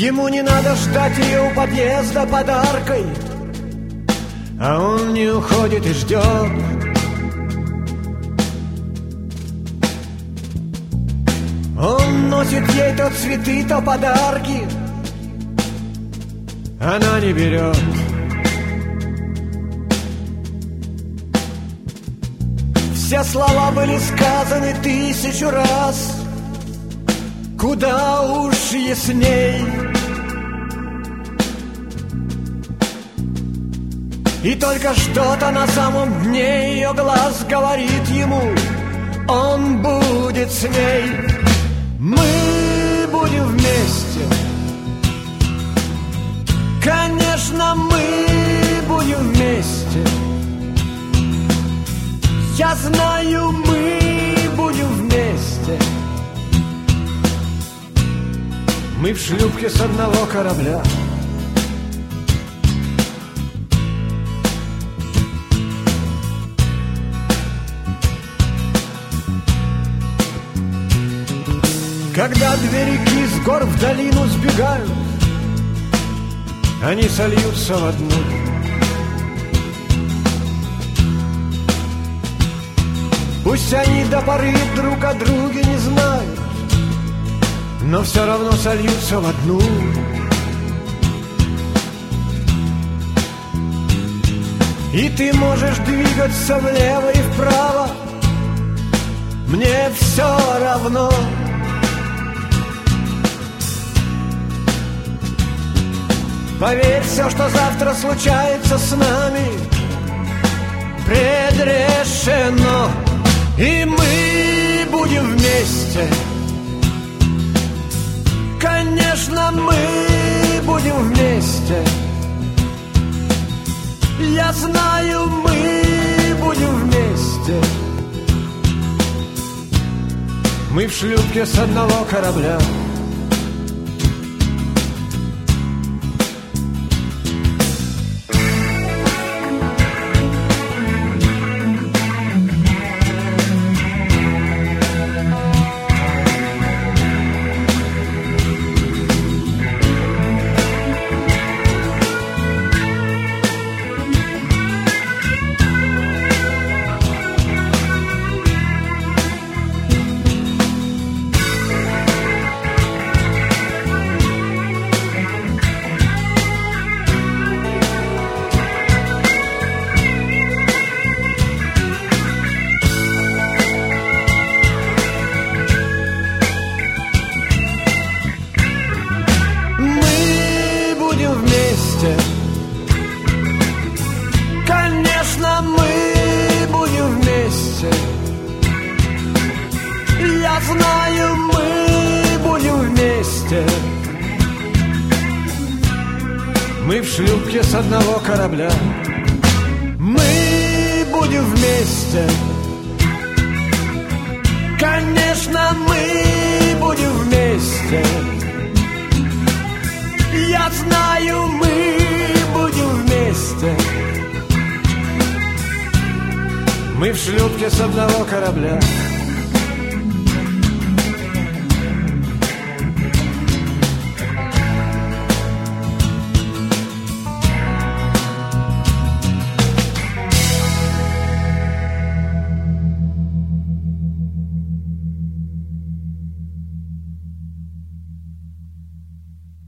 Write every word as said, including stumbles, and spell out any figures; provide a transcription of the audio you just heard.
Ему не надо ждать ее у подъезда подаркой, а он не уходит и ждет. Он носит ей то цветы, то подарки, она не берет. Все слова были сказаны тысячу раз, куда уж ясней. И только что-то на самом дне ее глаз говорит ему: он будет с ней. Мы будем вместе, конечно, мы будем вместе. Я знаю, мы будем вместе. Мы в шлюпке с одного корабля. Когда две реки с гор в долину сбегают, они сольются в одну. Пусть они до поры друг о друге не знают, но все равно сольются в одну. И ты можешь двигаться влево и вправо, мне все равно. Поверь, все, что завтра случается с нами, предрешено. И мы будем вместе, конечно, мы будем вместе. Я знаю, мы будем вместе. Мы в шлюпке с одного корабля. Конечно, мы будем вместе. Я знаю, мы будем вместе. Мы в шлюпке с одного корабля. Мы будем вместе. Конечно, мы будем вместе. Я знаю, мы будем вместе. Мы в шлюпке с одного корабля.